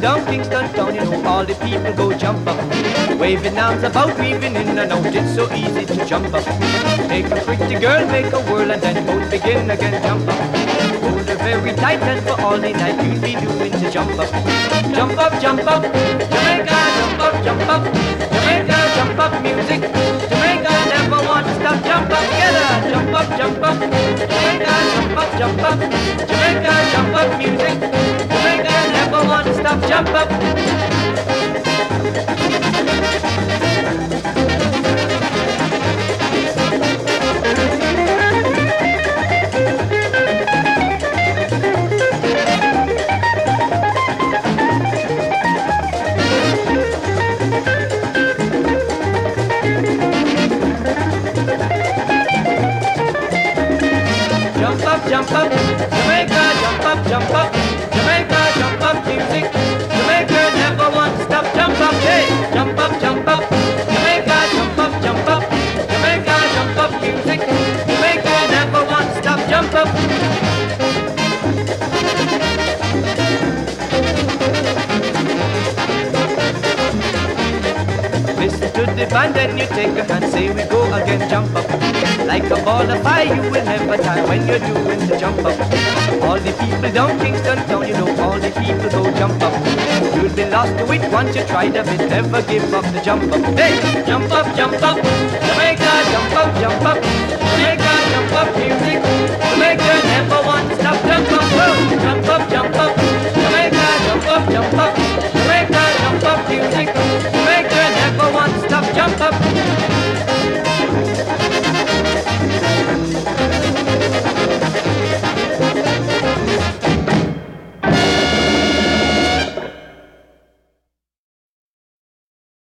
down Kingston town, you know all the people go jump up. Waving arms about, weaving in and out, it's so easy to jump up. Make a pretty girl, make a whirl, and then both begin again, jump up. Hold her very tight, and for all the night you'll be doing to jump up. Jump up, Jamaica, jump up, Jamaica, jump up music. Jamaica never want to stop, jump up together, jump up, Jamaica, jump up, Jamaica, jump up music. Jamaica never want to stop, jump up. Jump up, Jamaica, jump up, Jamaica, jump up music. Jamaica never want to stop, jump up, hey, jump up, Jamaica, jump up, Jamaica, jump up music. Jamaica never want to stop, jump up. Listen to the band and you take a hand, say we go again, jump up. Like a ball of fire, you will never die when you're doing the jump up. All the people down Kingston town, you know all the people go jump up. You'll be lost to it once you tried a bit, never give up the jump up. Hey, jump up, Jamaica.